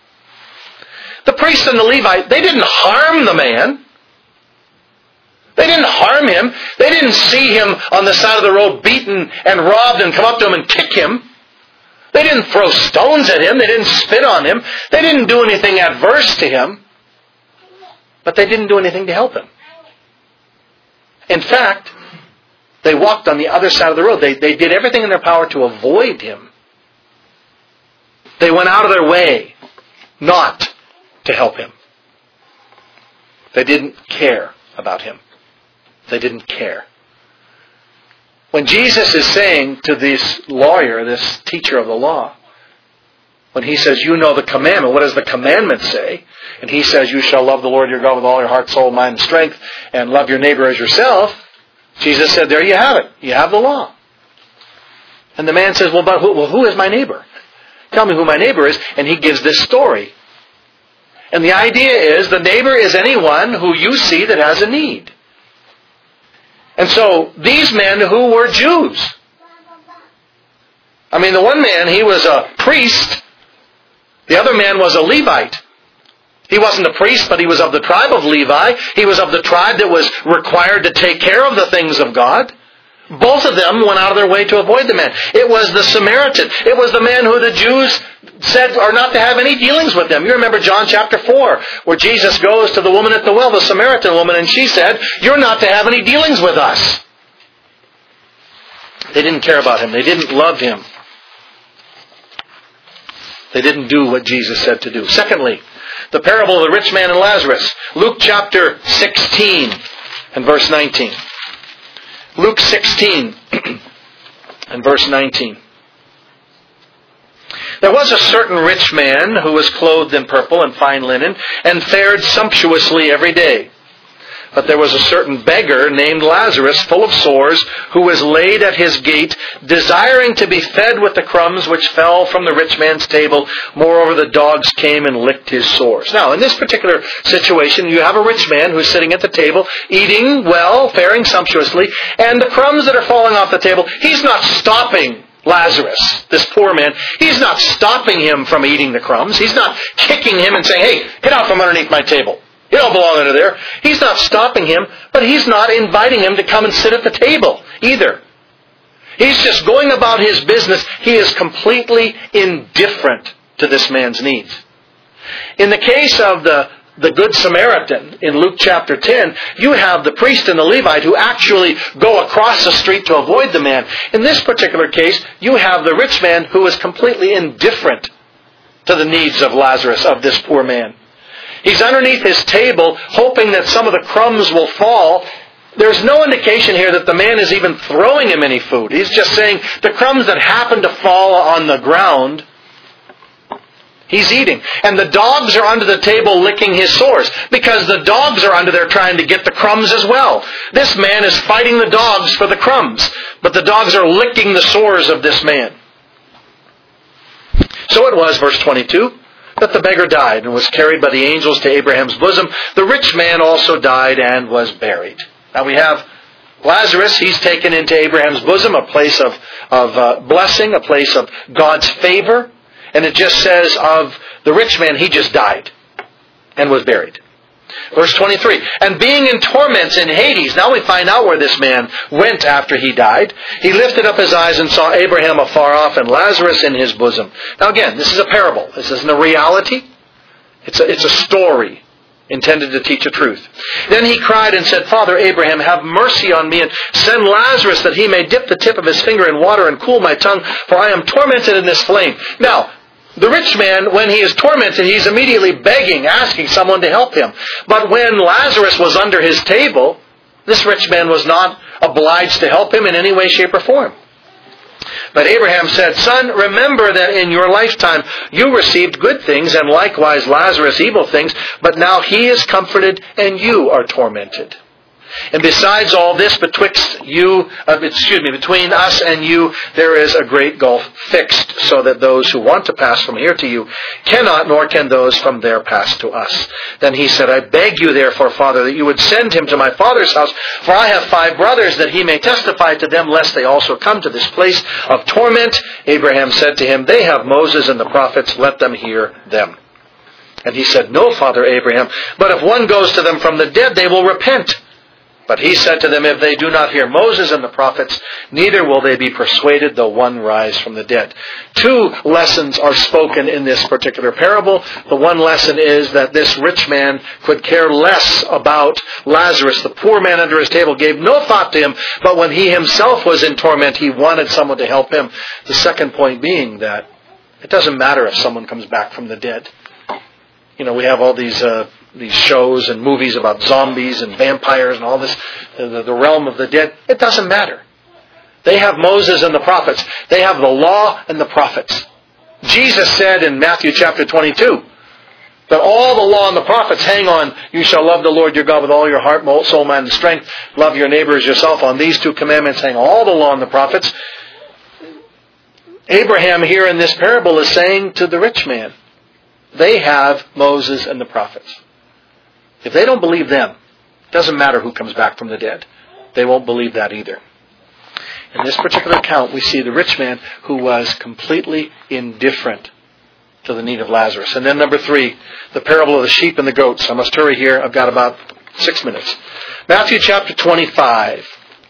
the priest and the Levite, they didn't harm the man. They didn't harm him. They didn't see him on the side of the road beaten and robbed and come up to him and kick him. They didn't throw stones at him. They didn't spit on him. They didn't do anything adverse to him. But they didn't do anything to help him. In fact, they walked on the other side of the road. They, they did everything in their power to avoid him. They went out of their way not to help him. They didn't care about him. They didn't care. When Jesus is saying to this lawyer, this teacher of the law, when he says, You know the commandment, what does the commandment say? And he says, You shall love the Lord your God with all your heart, soul, mind, and strength, and love your neighbor as yourself. Jesus said, There you have it. You have the law. And the man says, Well, but who, well, who is my neighbor? Tell me who my neighbor is. And he gives this story. And the idea is the neighbor is anyone who you see that has a need. And so, these men who were Jews. I mean, the one man, he was a priest. The other man was a Levite. He wasn't a priest, but he was of the tribe of Levi. He was of the tribe that was required to take care of the things of God. Both of them went out of their way to avoid the man. It was the Samaritan. It was the man who the Jews said are not to have any dealings with them. You remember John chapter four, where Jesus goes to the woman at the well, the Samaritan woman, and she said, You're not to have any dealings with us. They didn't care about him. They didn't love him. They didn't do what Jesus said to do. Secondly, the parable of the rich man and Lazarus. Luke chapter sixteen and verse nineteen. Luke sixteen and verse nineteen. There was a certain rich man who was clothed in purple and fine linen and fared sumptuously every day. But there was a certain beggar named Lazarus, full of sores, who was laid at his gate, desiring to be fed with the crumbs which fell from the rich man's table. Moreover, the dogs came and licked his sores. Now, in this particular situation, you have a rich man who's sitting at the table, eating well, faring sumptuously, and the crumbs that are falling off the table, he's not stopping Lazarus, this poor man. He's not stopping him from eating the crumbs. He's not kicking him and saying, Hey, get out from underneath my table. You don't belong under there. He's not stopping him, but he's not inviting him to come and sit at the table either. He's just going about his business. He is completely indifferent to this man's needs. In the case of the, the Good Samaritan in Luke chapter ten, you have the priest and the Levite who actually go across the street to avoid the man. In this particular case, you have the rich man who is completely indifferent to the needs of Lazarus, of this poor man. He's underneath his table, hoping that some of the crumbs will fall. There's no indication here that the man is even throwing him any food. He's just saying the crumbs that happen to fall on the ground, he's eating. And the dogs are under the table licking his sores, because the dogs are under there trying to get the crumbs as well. This man is fighting the dogs for the crumbs, but the dogs are licking the sores of this man. So it was, verse twenty-two, that the beggar died and was carried by the angels to Abraham's bosom. The rich man also died and was buried. Now we have Lazarus. He's taken into Abraham's bosom, a place of, of uh, blessing, a place of God's favor. And it just says of the rich man, he just died and was buried. Verse twenty-three, and being in torments in Hades, now we find out where this man went after he died. He lifted up his eyes and saw Abraham afar off and Lazarus in his bosom. Now again, this is a parable. This isn't a reality. It's a, it's a story intended to teach a truth. Then he cried and said, Father Abraham, have mercy on me and send Lazarus that he may dip the tip of his finger in water and cool my tongue, for I am tormented in this flame. Now, the rich man, when he is tormented, he's immediately begging, asking someone to help him. But when Lazarus was under his table, this rich man was not obliged to help him in any way, shape, or form. But Abraham said, Son, remember that in your lifetime you received good things, and likewise Lazarus evil things, but now he is comforted and you are tormented. And besides all this, betwixt you, uh, excuse me, between us and you, there is a great gulf fixed, so that those who want to pass from here to you cannot, nor can those from there pass to us. Then he said, I beg you therefore, Father, that you would send him to my father's house, for I have five brothers, that he may testify to them, lest they also come to this place of torment. Abraham said to him, They have Moses and the prophets, let them hear them. And he said, No, Father Abraham, but if one goes to them from the dead, they will repent. But he said to them, If they do not hear Moses and the prophets, neither will they be persuaded, though one rise from the dead. Two lessons are spoken in this particular parable. The one lesson is that this rich man could care less about Lazarus. The poor man under his table gave no thought to him, but when he himself was in torment, he wanted someone to help him. The second point being that it doesn't matter if someone comes back from the dead. You know, we have all these uh, these shows and movies about zombies and vampires and all this, the, the realm of the dead. It doesn't matter. They have Moses and the prophets. They have the law and the prophets. Jesus said in Matthew chapter twenty-two that all the law and the prophets hang on, you shall love the Lord your God with all your heart, soul, mind, and strength. Love your neighbor as yourself. On these two commandments hang all the law and the prophets. Abraham here in this parable is saying to the rich man, they have Moses and the prophets. If they don't believe them, it doesn't matter who comes back from the dead. They won't believe that either. In this particular account, we see the rich man who was completely indifferent to the need of Lazarus. And then number three, the parable of the sheep and the goats. I must hurry here. I've got about six minutes. Matthew chapter twenty-five.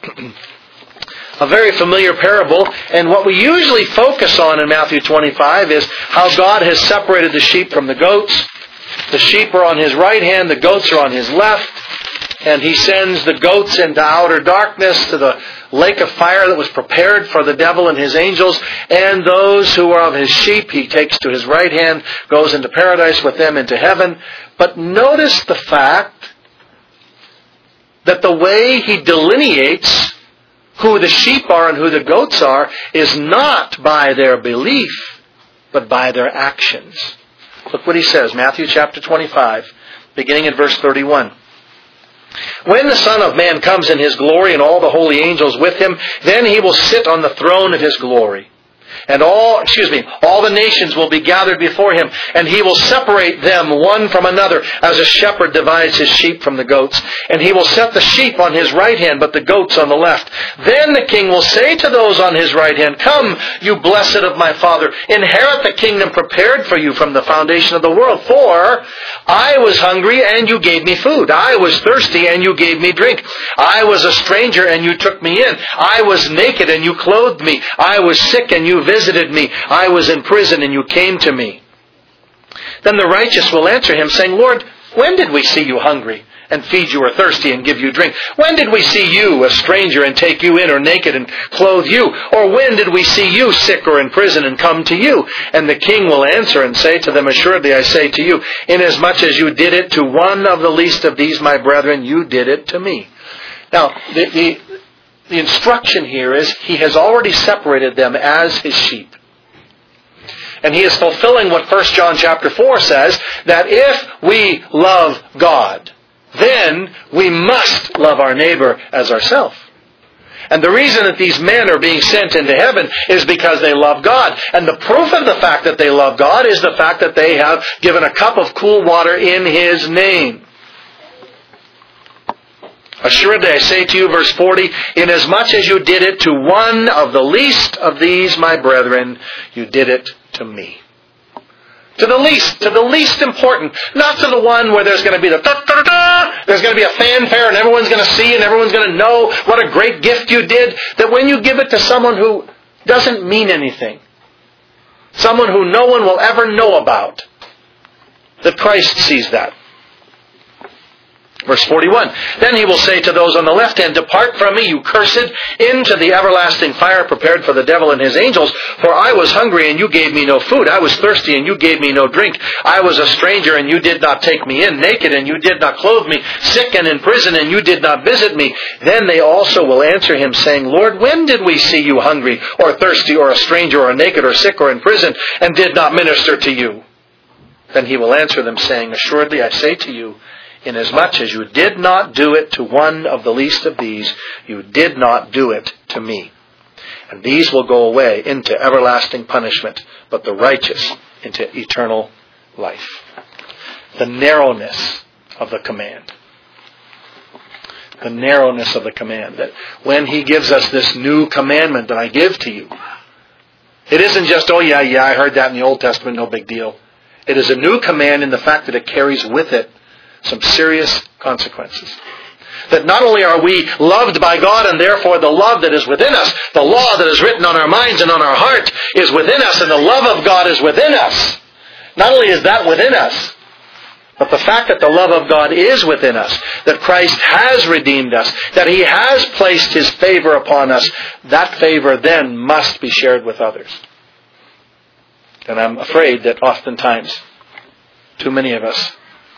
A very familiar parable, and what we usually focus on in Matthew twenty-five is how God has separated the sheep from the goats. The sheep are on His right hand, the goats are on His left, and He sends the goats into outer darkness to the lake of fire that was prepared for the devil and his angels, and those who are of His sheep He takes to His right hand, goes into paradise with them into heaven. But notice the fact that the way He delineates who the sheep are and who the goats are is not by their belief, but by their actions. Look what He says, Matthew chapter twenty-five, beginning at verse thirty-one. When the Son of Man comes in His glory and all the holy angels with Him, then He will sit on the throne of His glory. And all, excuse me, all the nations will be gathered before Him, and He will separate them one from another, as a shepherd divides his sheep from the goats. And He will set the sheep on His right hand, but the goats on the left. Then the King will say to those on His right hand, Come, you blessed of my Father, inherit the kingdom prepared for you from the foundation of the world. For I was hungry, and you gave me food. I was thirsty, and you gave me drink. I was a stranger, and you took me in. I was naked, and you clothed me. I was sick, and you visited me. I was in prison, and you came to me. Then the righteous will answer Him, saying, Lord, when did we see you hungry and feed you, or thirsty and give you drink? When did we see you, a stranger, and take you in, or naked and clothe you? Or when did we see you sick or in prison and come to you? And the king will answer and say to them, assuredly I say to you, inasmuch as you did it to one of the least of these my brethren, you did it to me. Now, the, the, the instruction here is he has already separated them as his sheep. And he is fulfilling what First John chapter four says, that if we love God, then we must love our neighbor as ourselves. And the reason that these men are being sent into heaven is because they love God. And the proof of the fact that they love God is the fact that they have given a cup of cool water in His name. Assuredly, I say to you, verse forty, inasmuch as you did it to one of the least of these, my brethren, you did it to me. To the least, to the least important. Not to the one where there's going to be the da-da-da-da, there's going to be a fanfare and everyone's going to see and everyone's going to know what a great gift you did. That when you give it to someone who doesn't mean anything, someone who no one will ever know about, that Christ sees that. Verse forty-one, then he will say to those on the left hand, depart from me, you cursed, into the everlasting fire prepared for the devil and his angels. For I was hungry and you gave me no food. I was thirsty and you gave me no drink. I was a stranger and you did not take me in, naked and you did not clothe me, sick and in prison and you did not visit me. Then they also will answer him, saying, Lord, when did we see you hungry or thirsty or a stranger or naked or sick or in prison and did not minister to you? Then he will answer them, saying, assuredly I say to you, inasmuch as you did not do it to one of the least of these, you did not do it to me. And these will go away into everlasting punishment, but the righteous into eternal life. The narrowness of the command. The narrowness of the command. That when He gives us this new commandment that I give to you, it isn't just, oh yeah, yeah, I heard that in the Old Testament, no big deal. It is a new command in the fact that it carries with it some serious consequences. That not only are we loved by God and therefore the love that is within us, the law that is written on our minds and on our heart is within us and the love of God is within us. Not only is that within us, but the fact that the love of God is within us, that Christ has redeemed us, that He has placed His favor upon us, that favor then must be shared with others. And I'm afraid that oftentimes too many of us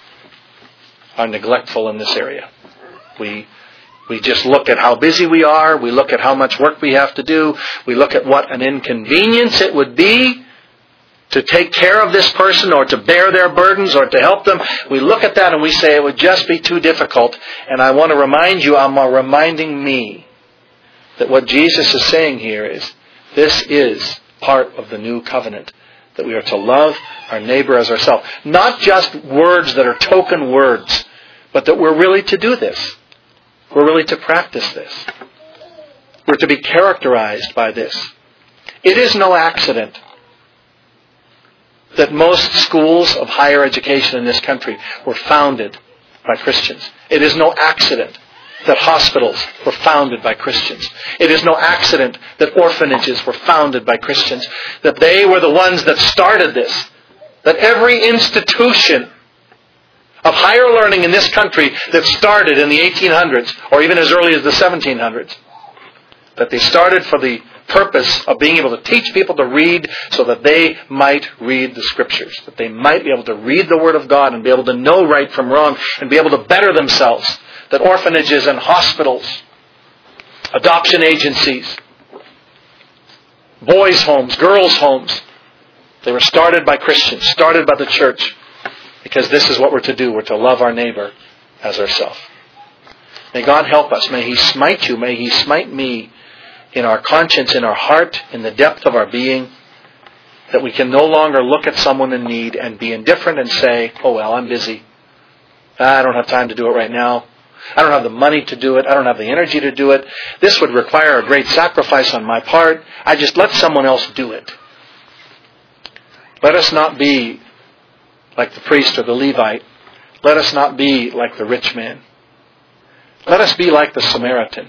are neglectful in this area. We we just look at how busy we are. We look at how much work we have to do. We look at what an inconvenience it would be to take care of this person or to bear their burdens or to help them. We look at that and we say it would just be too difficult. And I want to remind you, I'm reminding me that what Jesus is saying here is this is part of the new covenant. That we are to love our neighbor as ourselves. Not just words that are token words, but that we're really to do this. We're really to practice this. We're to be characterized by this. It is no accident that most schools of higher education in this country were founded by Christians. It is no accident that hospitals were founded by Christians. It is no accident that orphanages were founded by Christians. That they were the ones that started this. That every institution of higher learning in this country that started in the eighteen hundreds, or even as early as the seventeen hundreds, that they started for the purpose of being able to teach people to read so that they might read the Scriptures. That they might be able to read the Word of God and be able to know right from wrong and be able to better themselves. That orphanages and hospitals, adoption agencies, boys' homes, girls' homes, they were started by Christians, started by the church, because this is what we're to do. We're to love our neighbor as ourselves. May God help us. May He smite you. May He smite me in our conscience, in our heart, in the depth of our being, that we can no longer look at someone in need and be indifferent and say, oh well, I'm busy. I don't have time to do it right now. I don't have the money to do it. I don't have the energy to do it. This would require a great sacrifice on my part. I just let someone else do it. Let us not be like the priest or the Levite. Let us not be like the rich man. Let us be like the Samaritan.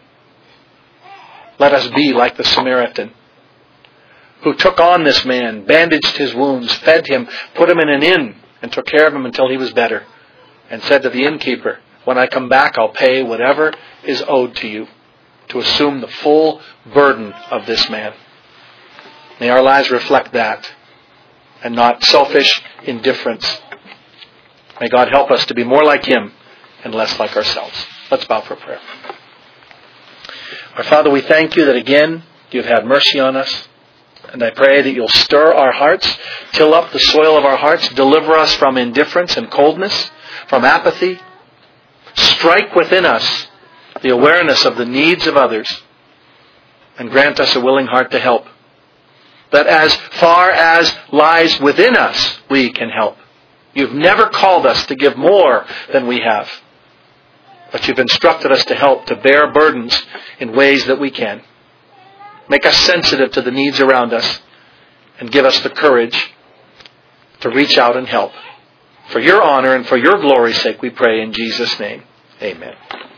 Let us be like the Samaritan who took on this man, bandaged his wounds, fed him, put him in an inn, and took care of him until he was better, and said to the innkeeper, When I come back, I'll pay whatever is owed to you, to assume the full burden of this man. May our lives reflect that, and not selfish indifference. May God help us to be more like Him and less like ourselves. Let's bow for prayer. Our Father, we thank you that again you've had mercy on us. And I pray that you'll stir our hearts, till up the soil of our hearts, deliver us from indifference and coldness, from apathy. Strike within us the awareness of the needs of others, and grant us a willing heart to help. That as far as lies within us, we can help. You've never called us to give more than we have. But you've instructed us to help, to bear burdens in ways that we can. Make us sensitive to the needs around us, and give us the courage to reach out and help. For your honor and for your glory's sake we pray in Jesus' name. Amen.